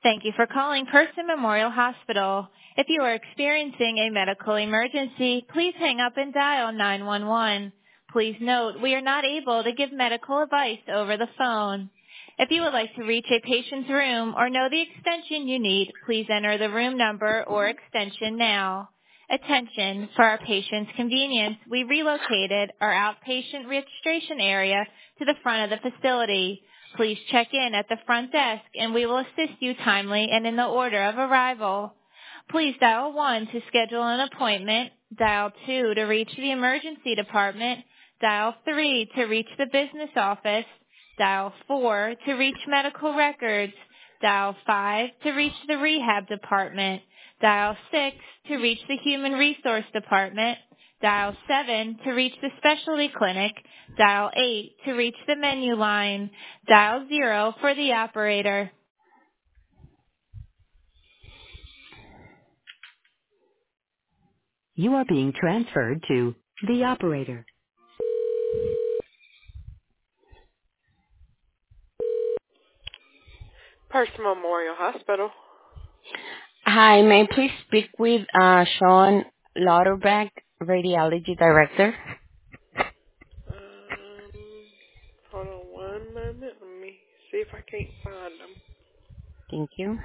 Thank you for calling Person Memorial Hospital. If you are experiencing a medical emergency, please hang up and dial 911. Please note, we are not able to give medical advice over the phone. If you would like to reach a patient's room or know the extension you need, please enter the room number or extension now. Attention, for our patients' convenience, we relocated our outpatient registration area to the front of the facility. Please check in at the front desk and we will assist you timely and in the order of arrival. Please dial 1 to schedule an appointment, dial 2 to reach the emergency department, dial 3 to reach the business office, dial 4 to reach medical records, dial 5 to reach the rehab department, dial 6 to reach the human resource department, dial 7 to reach the specialty clinic, dial 8 to reach the menu line, dial 0 for the operator. You are being transferred to the operator. Person Memorial Hospital. Hi, may I please speak with Sean Lauterbach, Radiology Director? Hold on one moment. Let me see if I can't find them. Thank you.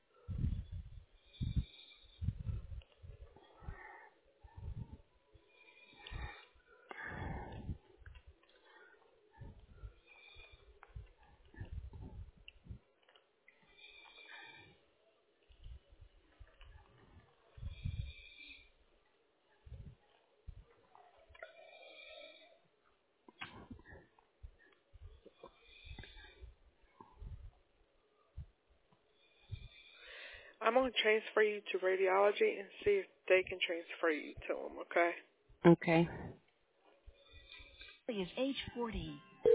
I'm going to transfer you to radiology and see if they can transfer you to them, okay? Okay. Is age 40.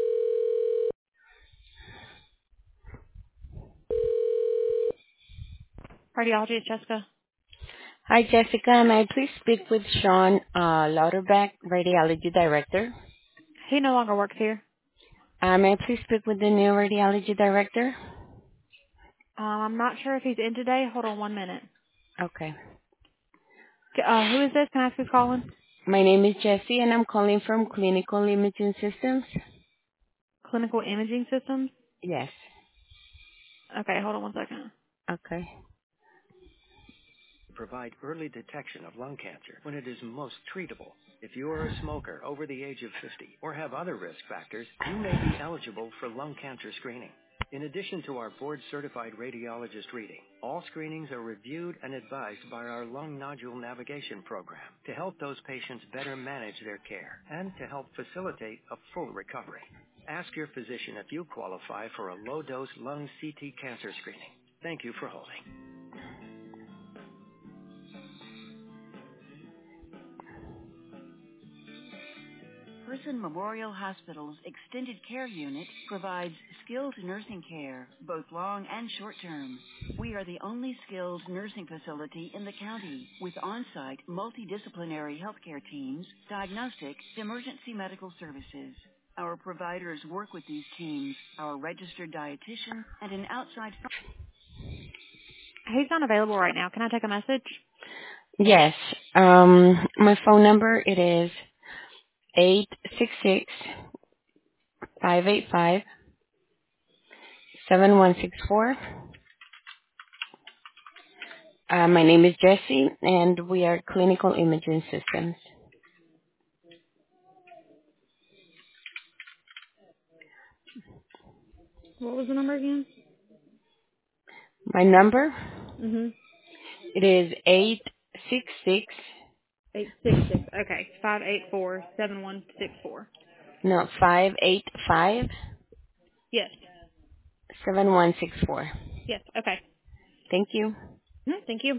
Cardiology is Jessica. Hi, Jessica. May I please speak with Sean Lauterbach, Radiology Director? He no longer works here. May I please speak with the new Radiology Director? I'm not sure if he's in today. Hold on 1 minute. Okay. Who is this? Can I ask who's calling? My name is Jessie, and I'm calling from Clinical Imaging Systems. Clinical Imaging Systems? Yes. Okay, hold on 1 second. Okay. Provide early detection of lung cancer when it is most treatable. If you are a smoker over the age of 50 or have other risk factors, you may be eligible for lung cancer screening. In addition to our board-certified radiologist reading, all screenings are reviewed and advised by our lung nodule navigation program to help those patients better manage their care and to help facilitate a full recovery. Ask your physician if you qualify for a low-dose lung CT cancer screening. Thank you for holding. Person Memorial Hospital's Extended Care Unit provides skilled nursing care, both long and short term. We are the only skilled nursing facility in the county with on-site multidisciplinary healthcare teams, diagnostic, emergency medical services. Our providers work with these teams, our registered dietitian, and an outside... He's not available right now. Can I take a message? Yes. My phone number, it is 866-585-7164. My name is Jessie, and we are Clinical Imaging Systems. What was the number again? My number, Mm-hmm. it is 866. 866. Okay. 584-7164. No, 585-7164. Yes. Yes. Okay. Thank you. Thank you.